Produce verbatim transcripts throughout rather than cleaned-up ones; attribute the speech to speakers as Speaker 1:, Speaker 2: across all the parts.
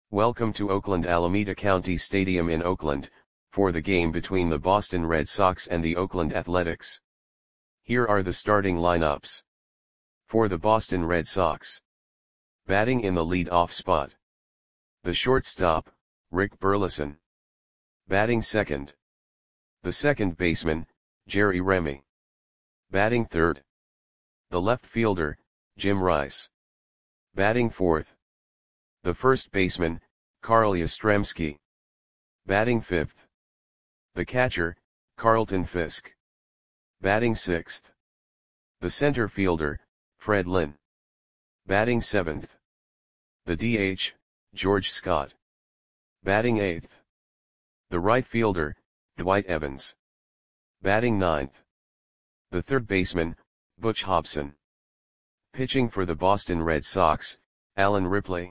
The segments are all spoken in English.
Speaker 1: Welcome to Oakland Alameda County Stadium in Oakland, for the game between the Boston Red Sox and the Oakland Athletics. Here are the starting lineups. For the Boston Red Sox. Batting in the lead-off spot. The shortstop, Rick Burleson. Batting second. The second baseman, Jerry Remy. Batting third. The left fielder, Jim Rice. Batting fourth. The first baseman, Carl Yastrzemski. Batting fifth. The catcher, Carlton Fisk. Batting sixth. The center fielder, Fred Lynn. Batting seventh. The D H, George Scott. Batting eighth. The right fielder, Dwight Evans. Batting ninth. The third baseman, Butch Hobson. Pitching for the Boston Red Sox, Alan Ripley.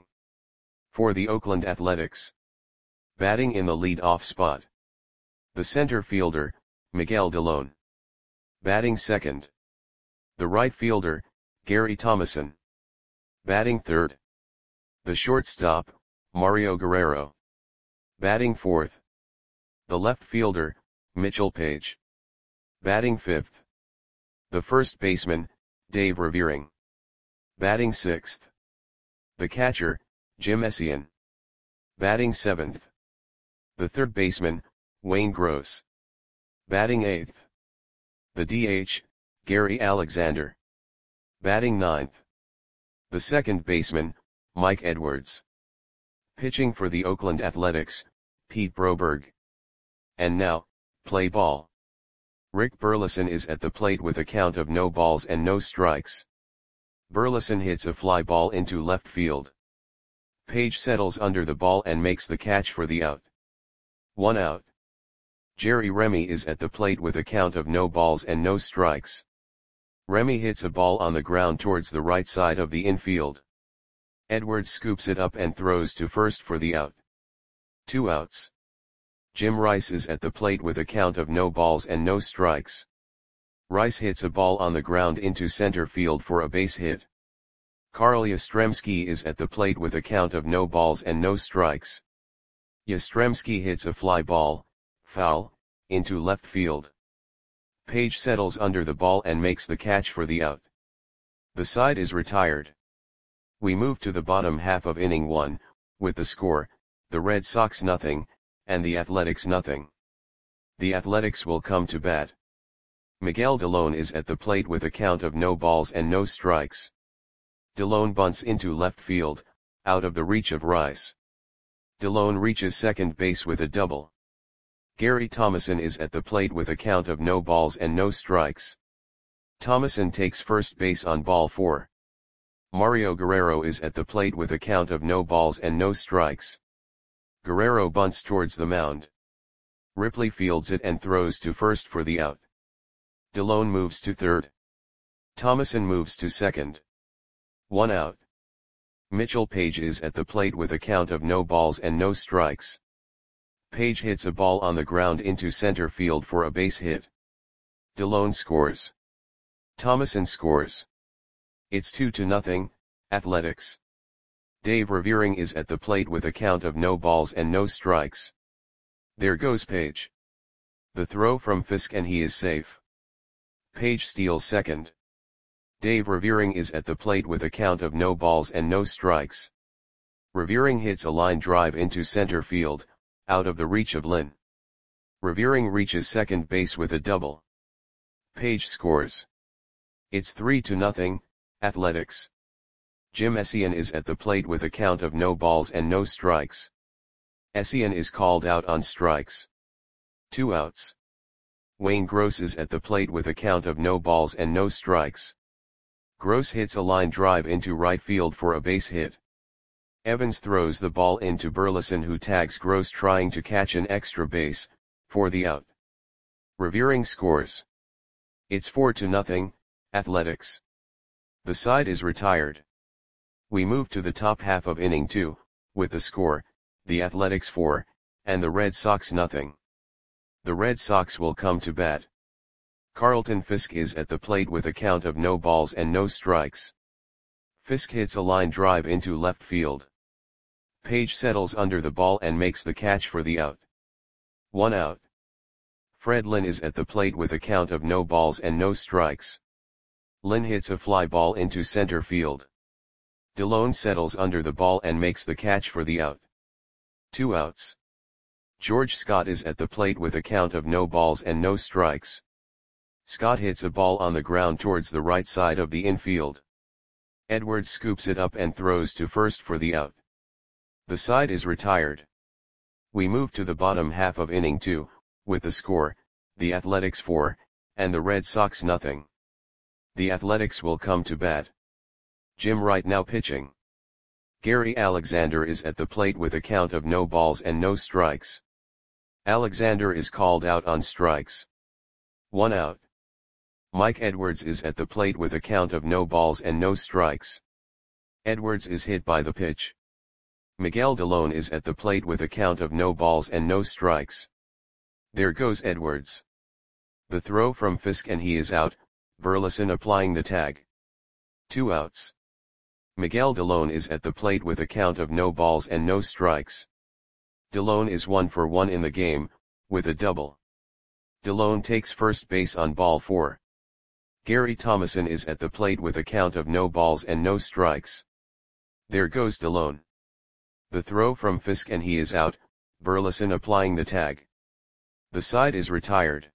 Speaker 1: For the Oakland Athletics. Batting in the lead-off spot. The center fielder, Miguel Delone. Batting second. The right fielder, Gary Thomason. Batting third. The shortstop, Mario Guerrero. Batting fourth. The left fielder, Mitchell Page. Batting fifth. The first baseman, Dave Revering. Batting sixth. The catcher, Jim Essien. Batting seventh. The third baseman, Wayne Gross. Batting eighth. The D H, Gary Alexander. Batting ninth. The second baseman, Mike Edwards. Pitching for the Oakland Athletics, Pete Broberg. And now, play ball. Rick Burleson is at the plate with a count of no balls and no strikes. Burleson hits a fly ball into left field. Page settles under the ball and makes the catch for the out. One out. Jerry Remy is at the plate with a count of no balls and no strikes. Remy hits a ball on the ground towards the right side of the infield. Edwards scoops it up and throws to first for the out. Two outs. Jim Rice is at the plate with a count of no balls and no strikes. Rice hits a ball on the ground into center field for a base hit. Carl Yastrzemski is at the plate with a count of no balls and no strikes. Yastrzemski hits a fly ball, foul, into left field. Page settles under the ball and makes the catch for the out. The side is retired. We move to the bottom half of inning one, with the score, the Red Sox nothing, and the Athletics nothing. The Athletics will come to bat. Miguel Delone is at the plate with a count of no balls and no strikes. Delone bunts into left field, out of the reach of Rice. Delone reaches second base with a double. Gary Thomason is at the plate with a count of no balls and no strikes. Thomason takes first base on ball four. Mario Guerrero is at the plate with a count of no balls and no strikes. Guerrero bunts towards the mound. Ripley fields it and throws to first for the out. Delone moves to third. Thomason moves to second. One out. Mitchell Page is at the plate with a count of no balls and no strikes. Page hits a ball on the ground into center field for a base hit. Delone scores. Thomason scores. It's two to nothing, Athletics. Dave Revering is at the plate with a count of no balls and no strikes. There goes Page. The throw from Fisk and he is safe. Page steals second. Dave Revering is at the plate with a count of no balls and no strikes. Revering hits a line drive into center field, out of the reach of Lynn. Revering reaches second base with a double. Page scores. It's three to nothing, Athletics. Jim Essien is at the plate with a count of no balls and no strikes. Essien is called out on strikes. Two outs. Wayne Gross is at the plate with a count of no balls and no strikes. Gross hits a line drive into right field for a base hit. Evans throws the ball into Burleson, who tags Gross trying to catch an extra base, for the out. Revering scores. It's four to nothing, Athletics. The side is retired. We move to the top half of inning two, with the score, the Athletics four, and the Red Sox nothing. The Red Sox will come to bat. Carlton Fisk is at the plate with a count of no balls and no strikes. Fisk hits a line drive into left field. Page settles under the ball and makes the catch for the out. One out. Fred Lynn is at the plate with a count of no balls and no strikes. Lynn hits a fly ball into center field. Delone settles under the ball and makes the catch for the out. Two outs. George Scott is at the plate with a count of no balls and no strikes. Scott hits a ball on the ground towards the right side of the infield. Edwards scoops it up and throws to first for the out. The side is retired. We move to the bottom half of inning two, with the score, the Athletics four, and the Red Sox nothing. The Athletics will come to bat. Jim Wright now pitching. Gary Alexander is at the plate with a count of no balls and no strikes. Alexander is called out on strikes. One out. Mike Edwards is at the plate with a count of no balls and no strikes. Edwards is hit by the pitch. Miguel Delone is at the plate with a count of no balls and no strikes. There goes Edwards. The throw from Fisk and he is out, Burleson applying the tag. Two outs. Miguel Delone is at the plate with a count of no balls and no strikes. Delone is one for one in the game, with a double. Delone takes first base on ball four. Gary Thomason is at the plate with a count of no balls and no strikes. There goes Delone. The throw from Fisk and he is out, Burleson applying the tag. The side is retired.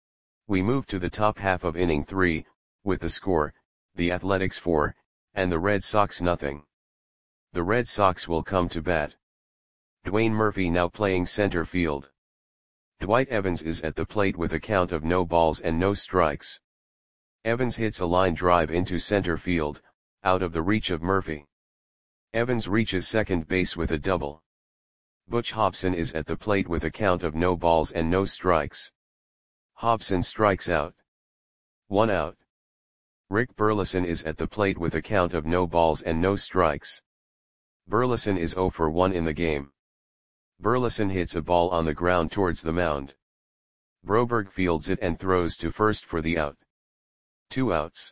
Speaker 1: We move to the top half of inning three, with the score, the Athletics four, and the Red Sox nothing. The Red Sox will come to bat. Dwayne Murphy now playing center field. Dwight Evans is at the plate with a count of no balls and no strikes. Evans hits a line drive into center field, out of the reach of Murphy. Evans reaches second base with a double. Butch Hobson is at the plate with a count of no balls and no strikes. Hobson strikes out. One out. Rick Burleson is at the plate with a count of no balls and no strikes. Burleson is zero for one in the game. Burleson hits a ball on the ground towards the mound. Broberg fields it and throws to first for the out. Two outs.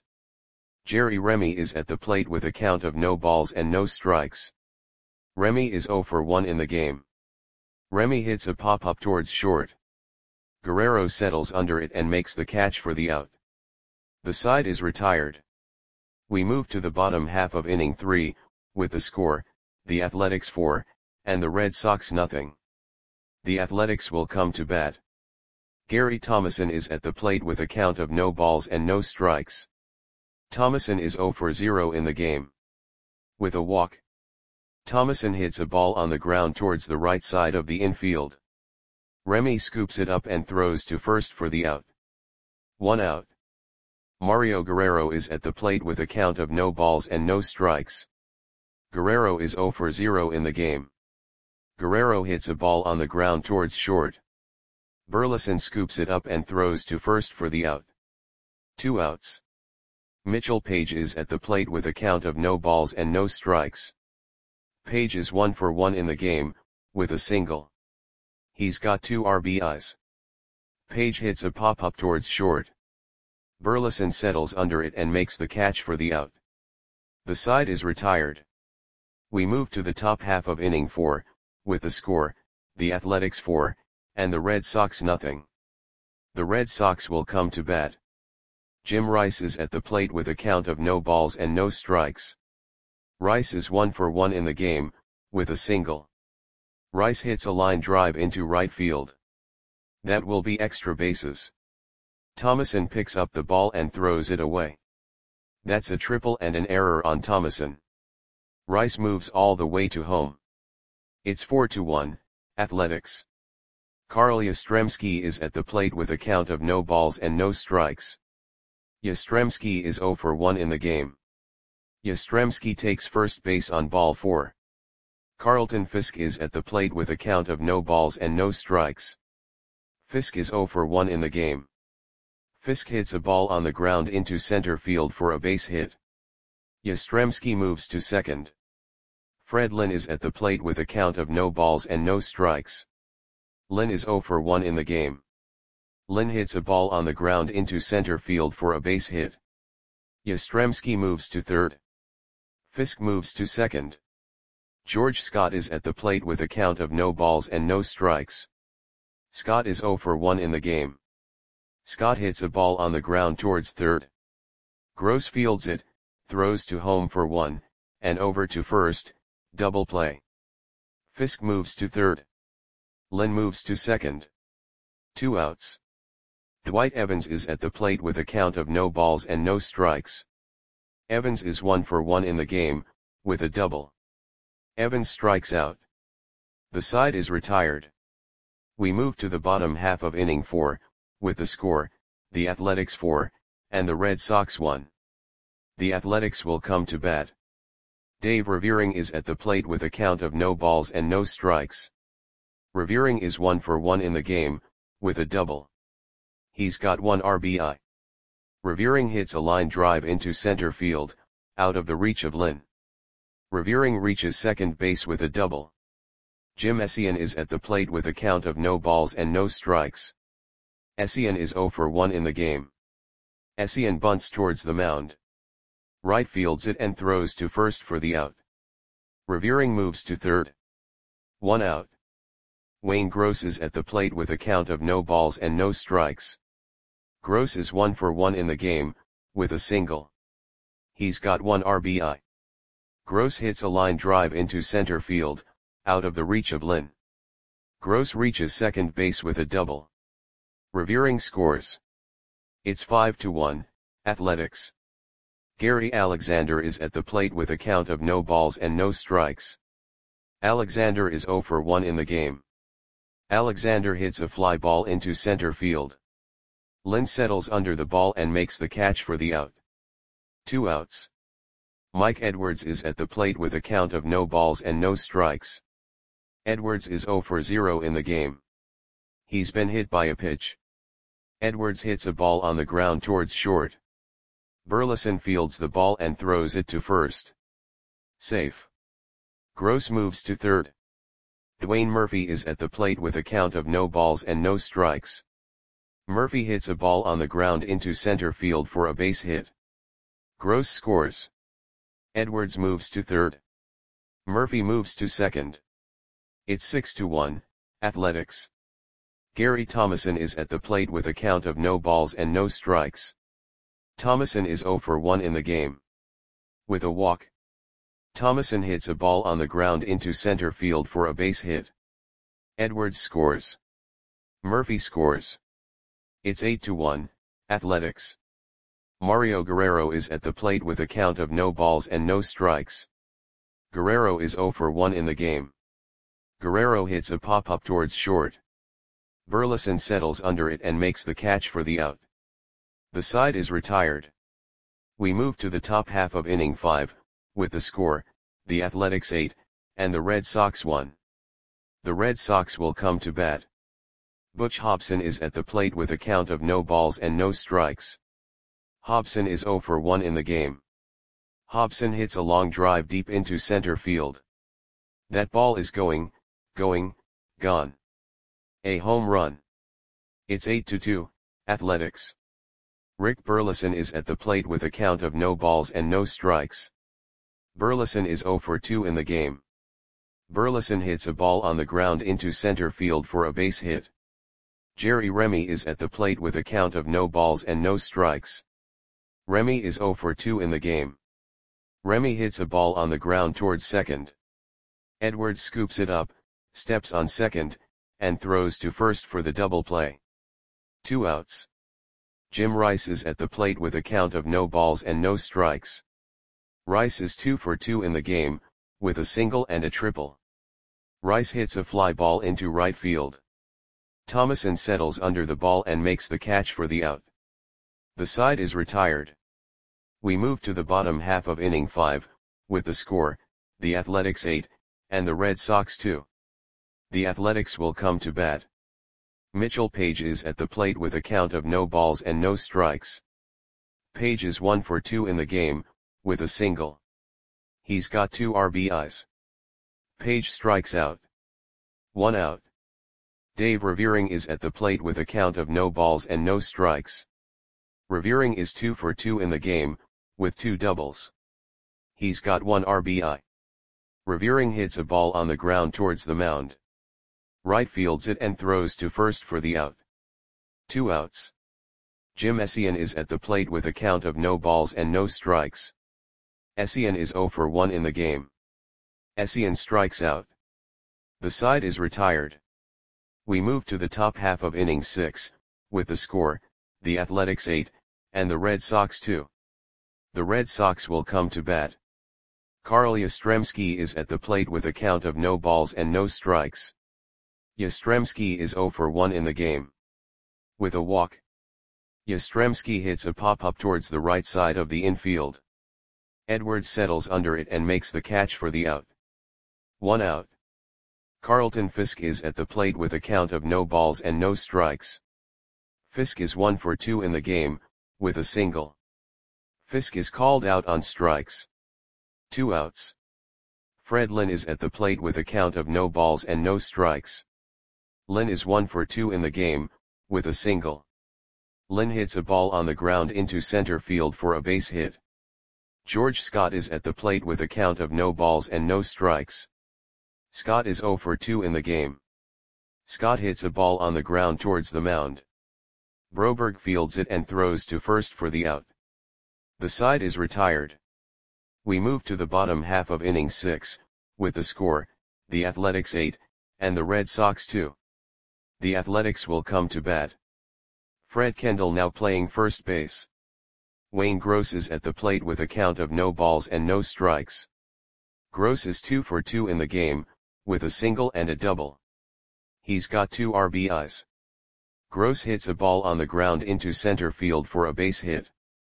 Speaker 1: Jerry Remy is at the plate with a count of no balls and no strikes. Remy is zero for one in the game. Remy hits a pop-up towards short. Guerrero settles under it and makes the catch for the out. The side is retired. We move to the bottom half of inning three, with the score, the Athletics four, and the Red Sox nothing. The Athletics will come to bat. Gary Thomason is at the plate with a count of no balls and no strikes. Thomason is zero for zero in the game. With a walk. Thomason hits a ball on the ground towards the right side of the infield. Remy scoops it up and throws to first for the out. One out. Mario Guerrero is at the plate with a count of no balls and no strikes. Guerrero is zero for zero in the game. Guerrero hits a ball on the ground towards short. Burleson scoops it up and throws to first for the out. Two outs. Mitchell Page is at the plate with a count of no balls and no strikes. Page is one for one in the game, with a single. He's got two R B Is. Page hits a pop-up towards short. Burleson settles under it and makes the catch for the out. The side is retired. We move to the top half of inning four, with the score, the Athletics four, and the Red Sox nothing. The Red Sox will come to bat. Jim Rice is at the plate with a count of no balls and no strikes. Rice is one for one in the game, with a single. Rice hits a line drive into right field. That will be extra bases. Thomason picks up the ball and throws it away. That's a triple and an error on Thomason. Rice moves all the way to home. It's four to one, Athletics. Carl Yastrzemski is at the plate with a count of no balls and no strikes. Yastrzemski is zero for one in the game. Yastrzemski takes first base on ball four. Carlton Fisk is at the plate with a count of no balls and no strikes. Fisk is zero for one in the game. Fisk hits a ball on the ground into center field for a base hit. Yastrzemski moves to second. Fred Lynn is at the plate with a count of no balls and no strikes. Lynn is zero for one in the game. Lynn hits a ball on the ground into center field for a base hit. Yastrzemski moves to third. Fisk moves to second. George Scott is at the plate with a count of no balls and no strikes. Scott is zero for one in the game. Scott hits a ball on the ground towards third. Gross fields it, throws to home for one, and over to first, double play. Fisk moves to third. Lynn moves to second. Two outs. Dwight Evans is at the plate with a count of no balls and no strikes. Evans is one for one in the game, with a double. Evans strikes out. The side is retired. We move to the bottom half of inning four, with the score, the Athletics four, and the Red Sox one. The Athletics will come to bat. Dave Revering is at the plate with a count of no balls and no strikes. Revering is one for one in the game, with a double. He's got one R B I. Revering hits a line drive into center field, out of the reach of Lynn. Revering reaches second base with a double. Jim Essien is at the plate with a count of no balls and no strikes. Essien is zero for one in the game. Essien bunts towards the mound. Right fields it and throws to first for the out. Revering moves to third. One out. Wayne Gross is at the plate with a count of no balls and no strikes. Gross is one for one in the game, with a single. He's got one R B I. Gross hits a line drive into center field, out of the reach of Lynn. Gross reaches second base with a double. Revering scores. It's five to one, Athletics. Gary Alexander is at the plate with a count of no balls and no strikes. Alexander is zero for one in the game. Alexander hits a fly ball into center field. Lynn settles under the ball and makes the catch for the out. Two outs. Mike Edwards is at the plate with a count of no balls and no strikes. Edwards is zero for zero in the game. He's been hit by a pitch. Edwards hits a ball on the ground towards short. Burleson fields the ball and throws it to first. Safe. Gross moves to third. Dwayne Murphy is at the plate with a count of no balls and no strikes. Murphy hits a ball on the ground into center field for a base hit. Gross scores. Edwards moves to third. Murphy moves to second. It's six to one, Athletics. Gary Thomason is at the plate with a count of no balls and no strikes. Thomason is zero for one in the game. With a walk. Thomason hits a ball on the ground into center field for a base hit. Edwards scores. Murphy scores. It's eight to one, Athletics. Mario Guerrero is at the plate with a count of no balls and no strikes. Guerrero is zero for one in the game. Guerrero hits a pop-up towards short. Burleson settles under it and makes the catch for the out. The side is retired. We move to the top half of inning five, with the score, the Athletics eight, and the Red Sox one. The Red Sox will come to bat. Butch Hobson is at the plate with a count of no balls and no strikes. Hobson is zero for one in the game. Hobson hits a long drive deep into center field. That ball is going, going, gone. A home run. It's eight to two, Athletics. Rick Burleson is at the plate with a count of no balls and no strikes. Burleson is zero for two in the game. Burleson hits a ball on the ground into center field for a base hit. Jerry Remy is at the plate with a count of no balls and no strikes. Remy is zero for two in the game. Remy hits a ball on the ground towards second. Edwards scoops it up, steps on second, and throws to first for the double play. Two outs. Jim Rice is at the plate with a count of no balls and no strikes. Rice is two for two in the game, with a single and a triple. Rice hits a fly ball into right field. Thomason settles under the ball and makes the catch for the out. The side is retired. We move to the bottom half of inning five, with the score, the Athletics eight, and the Red Sox two. The Athletics will come to bat. Mitchell Page is at the plate with a count of no balls and no strikes. Page is one for two in the game, with a single. He's got two R B Is. Page strikes out. One out. Dave Revering is at the plate with a count of no balls and no strikes. Revering is two for two in the game, with two doubles. He's got one R B I. Revering hits a ball on the ground towards the mound. Right fields it and throws to first for the out. Two outs. Jim Essien is at the plate with a count of no balls and no strikes. Essien is oh for one in the game. Essien strikes out. The side is retired. We move to the top half of inning six, with the score, the Athletics eight, and the Red Sox two. The Red Sox will come to bat. Carl Yastrzemski is at the plate with a count of no balls and no strikes. Yastrzemski is oh for one in the game. With a walk. Yastrzemski hits a pop-up towards the right side of the infield. Edwards settles under it and makes the catch for the out. One out. Carlton Fisk is at the plate with a count of no balls and no strikes. Fisk is one for two in the game, with a single. Fisk is called out on strikes. Two outs. Fred Lynn is at the plate with a count of no balls and no strikes. Lynn is one for two in the game, with a single. Lynn hits a ball on the ground into center field for a base hit. George Scott is at the plate with a count of no balls and no strikes. Scott is oh for two in the game. Scott hits a ball on the ground towards the mound. Broberg fields it and throws to first for the out. The side is retired. We move to the bottom half of inning six, with the score, the Athletics eight, and the Red Sox two. The Athletics will come to bat. Fred Kendall now playing first base. Wayne Gross is at the plate with a count of no balls and no strikes. Gross is two for two in the game, with a single and a double. He's got two R B Is. Gross hits a ball on the ground into center field for a base hit.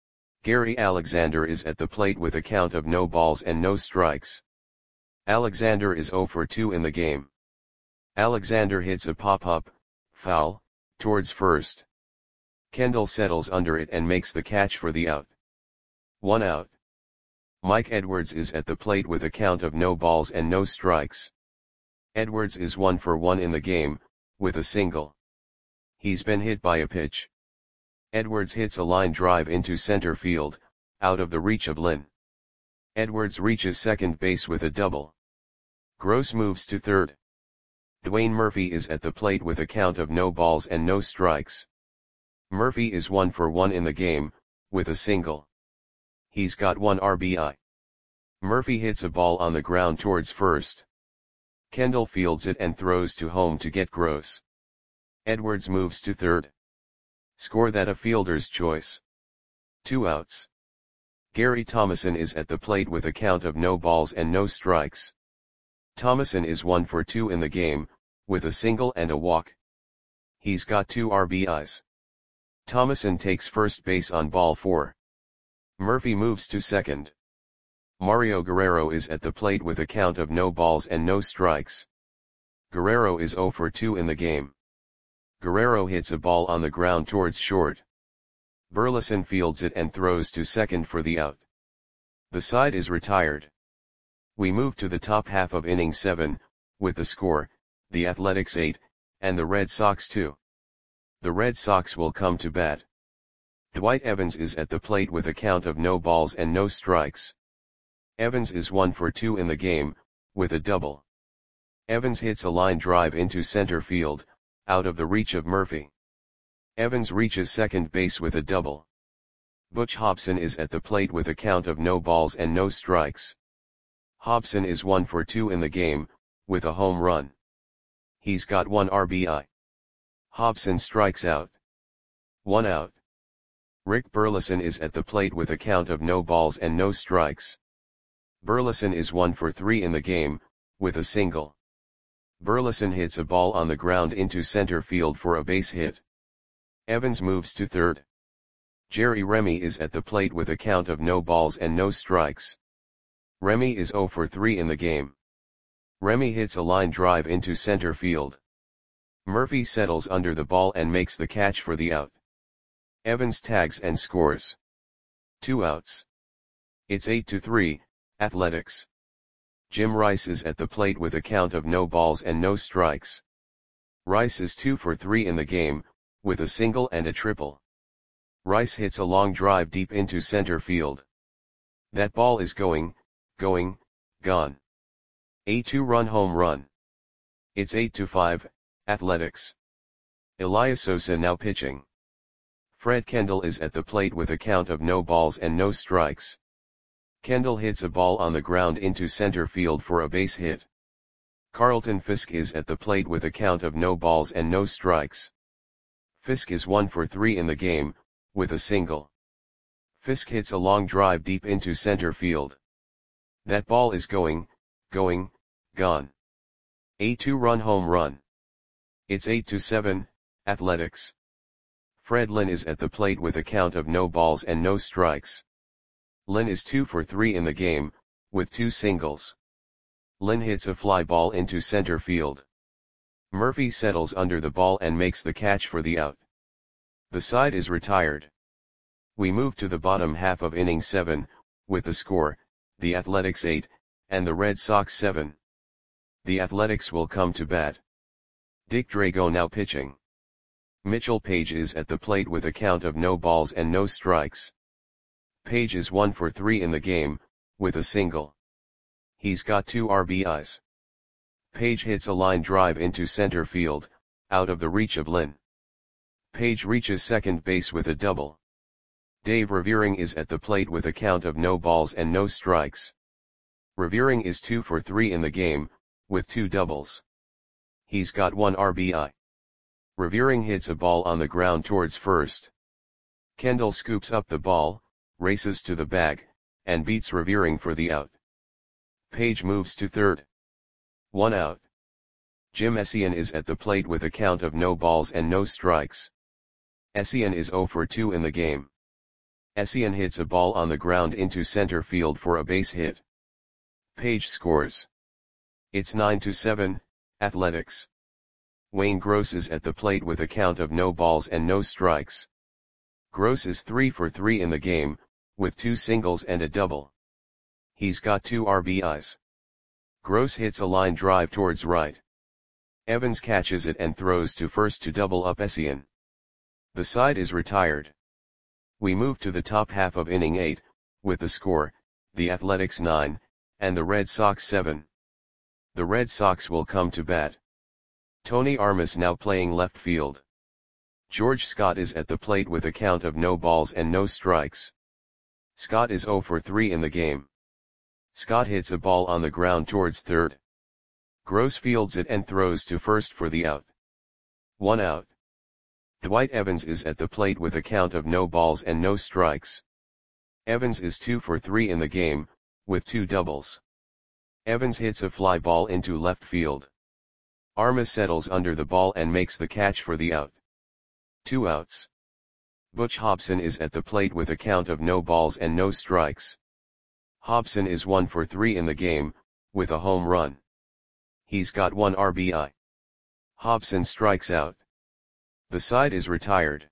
Speaker 1: Gary Alexander is at the plate with a count of no balls and no strikes. Alexander is oh for two in the game. Alexander hits a pop-up, foul, towards first. Kendall settles under it and makes the catch for the out. One out. Mike Edwards is at the plate with a count of no balls and no strikes. Edwards is one for one in the game, with a single. He's been hit by a pitch. Edwards hits a line drive into center field, out of the reach of Lynn. Edwards reaches second base with a double. Gross moves to third. Dwayne Murphy is at the plate with a count of no balls and no strikes. Murphy is one for one in the game, with a single. He's got one R B I. Murphy hits a ball on the ground towards first. Kendall fields it and throws to home to get Gross. Edwards moves to third. Score that a fielder's choice. Two outs. Gary Thomason is at the plate with a count of no balls and no strikes. Thomason is one for two in the game, with a single and a walk. He's got two R B Is. Thomason takes first base on ball four. Murphy moves to second. Mario Guerrero is at the plate with a count of no balls and no strikes. Guerrero is oh for two in the game. Guerrero hits a ball on the ground towards short. Burleson fields it and throws to second for the out. The side is retired. We move to the top half of inning seven, with the score, the Athletics eight, and the Red Sox two. The Red Sox will come to bat. Dwight Evans is at the plate with a count of no balls and no strikes. Evans is one for two in the game, with a double. Evans hits a line drive into center field, out of the reach of Murphy. Evans reaches second base with a double. Butch Hobson is at the plate with a count of no balls and no strikes. Hobson is one for two in the game, with a home run. He's got one R B I. Hobson strikes out. One out. Rick Burleson is at the plate with a count of no balls and no strikes. Burleson is one for three in the game, with a single. Burleson hits a ball on the ground into center field for a base hit. Evans moves to third. Jerry Remy is at the plate with a count of no balls and no strikes. Remy is oh for three in the game. Remy hits a line drive into center field. Murphy settles under the ball and makes the catch for the out. Evans tags and scores. Two outs. It's eight to three, Athletics. Jim Rice is at the plate with a count of no balls and no strikes. Rice is two for three in the game, with a single and a triple. Rice hits a long drive deep into center field. That ball is going, going, gone. A two-run home run. It's eight to five, Athletics. Elias Sosa now pitching. Fred Kendall is at the plate with a count of no balls and no strikes. Kendall hits a ball on the ground into center field for a base hit. Carlton Fisk is at the plate with a count of no balls and no strikes. Fisk is one for three in the game, with a single. Fisk hits a long drive deep into center field. That ball is going, going, gone. A two-run home run. It's eight to seven, Athletics. Fred Lynn is at the plate with a count of no balls and no strikes. Lynn is two for three in the game, with two singles. Lynn hits a fly ball into center field. Murphy settles under the ball and makes the catch for the out. The side is retired. We move to the bottom half of inning seven, with the score, the Athletics eight, and the Red Sox seven. The Athletics will come to bat. Dick Drago now pitching. Mitchell Page is at the plate with a count of no balls and no strikes. Page is one for three in the game, with a single. He's got two R B Is. Page hits a line drive into center field, out of the reach of Lynn. Page reaches second base with a double. Dave Revering is at the plate with a count of no balls and no strikes. Revering is two for three in the game, with two doubles. He's got one R B I. Revering hits a ball on the ground towards first. Kendall scoops up the ball, races to the bag, and beats Revering for the out. Page moves to third. One out. Jim Essien is at the plate with a count of no balls and no strikes. Essien is zero for two in the game. Essien hits a ball on the ground into center field for a base hit. Page scores. It's nine to seven, Athletics. Wayne Gross is at the plate with a count of no balls and no strikes. Gross is three for three in the game, with two singles and a double. He's got two R B Is. Gross hits a line drive towards right. Evans catches it and throws to first to double up Essien. The side is retired. We move to the top half of inning eight, with the score, the Athletics nine, and the Red Sox seven. The Red Sox will come to bat. Tony Armas now playing left field. George Scott is at the plate with a count of no balls and no strikes. Scott is zero for three in the game. Scott hits a ball on the ground towards third. Gross fields it and throws to first for the out. One out. Dwight Evans is at the plate with a count of no balls and no strikes. Evans is two for three in the game, with two doubles. Evans hits a fly ball into left field. Armas settles under the ball and makes the catch for the out. Two outs. Butch Hobson is at the plate with a count of no balls and no strikes. Hobson is one for three in the game, with a home run. He's got one R B I. Hobson strikes out. The side is retired.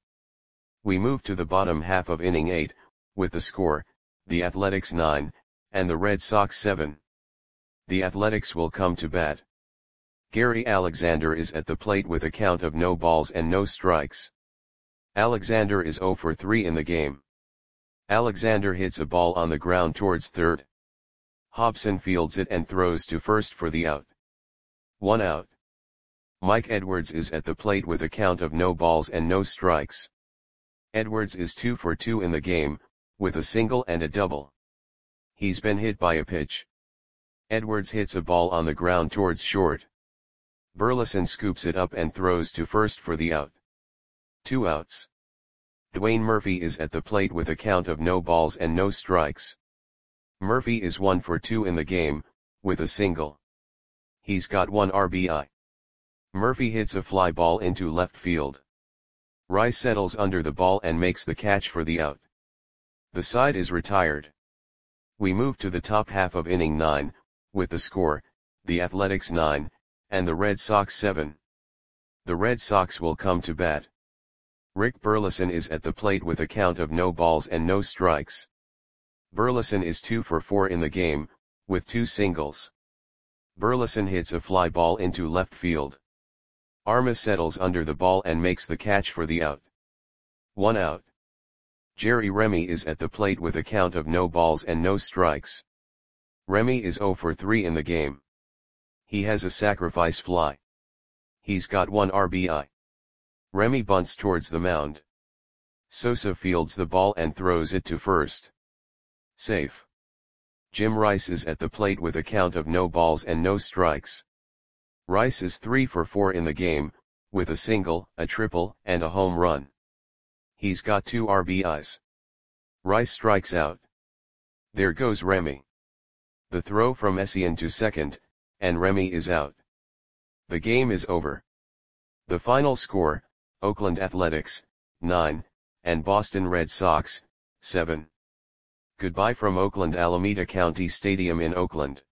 Speaker 1: We move to the bottom half of inning eight, with the score, the Athletics nine, and the Red Sox seven. The Athletics will come to bat. Gary Alexander is at the plate with a count of no balls and no strikes. Alexander is zero for three in the game. Alexander hits a ball on the ground towards third. Hobson fields it and throws to first for the out. One out. Mike Edwards is at the plate with a count of no balls and no strikes. Edwards is two for two in the game, with a single and a double. He's been hit by a pitch. Edwards hits a ball on the ground towards short. Burleson scoops it up and throws to first for the out. Two outs. Dwayne Murphy is at the plate with a count of no balls and no strikes. Murphy is one for two in the game, with a single. He's got one R B I. Murphy hits a fly ball into left field. Rice settles under the ball and makes the catch for the out. The side is retired. We move to the top half of inning nine, with the score, the Athletics nine, and the Red Sox seven. The Red Sox will come to bat. Rick Burleson is at the plate with a count of no balls and no strikes. Burleson is two for four in the game, with two singles. Burleson hits a fly ball into left field. Armas settles under the ball and makes the catch for the out. One out. Jerry Remy is at the plate with a count of no balls and no strikes. Remy is zero for three in the game. He has a sacrifice fly. He's got one R B I. Remy bunts towards the mound. Sosa fields the ball and throws it to first. Safe. Jim Rice is at the plate with a count of no balls and no strikes. Rice is three for four in the game, with a single, a triple, and a home run. He's got two R B Is. Rice strikes out. There goes Remy. The throw from Essien to second, and Remy is out. The game is over. The final score, Oakland Athletics, nine, and Boston Red Sox, seven. Goodbye from Oakland Alameda County Stadium in Oakland.